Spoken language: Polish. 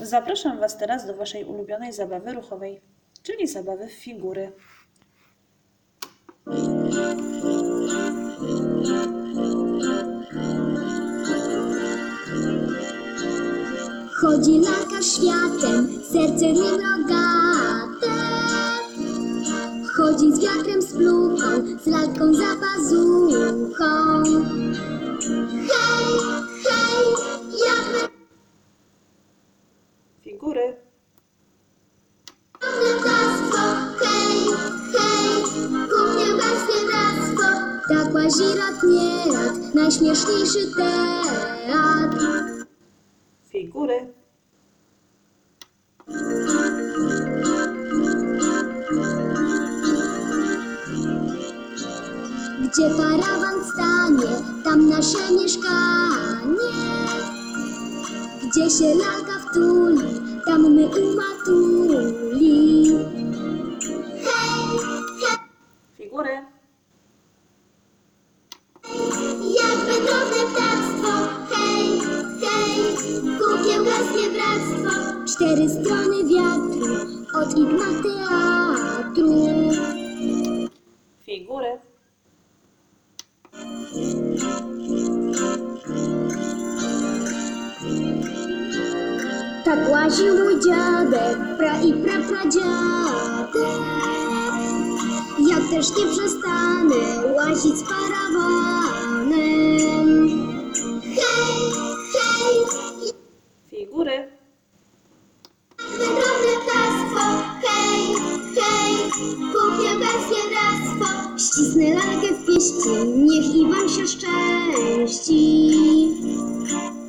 Zapraszam Was teraz do Waszej ulubionej zabawy ruchowej, czyli zabawy w figury. Chodzi lalka światem, serce w nim rogate. Chodzi z wiatrem, z pluchą, z lalką za pazuchą. Hej, hej, jak Figury. ptactwo, hej, hej, kuchnie werskie bractwo. Tak łazi rad, nie rad, najśmieszniejszy teatr. Figury. Gdzie parawan stanie, tam nasze mieszkanie. Gdzie się lalka wtuli, tam my umatuli. Hej, hej, Figury. jakby drobne ptactwo. Hej, hej, kukiełkarskie bractwo. 4 strony wiatru, od igmat teatru. Figury. Tak łaził mój dziadek, i pradziadek. Ja też nie przestanę łazić z parawanem. Hej, hej, Figury. drobne ptactwo. Hej, hej, kukiełkarskie bractwo. Ścisnę lalkę w pieści, niech i wam się szczęści.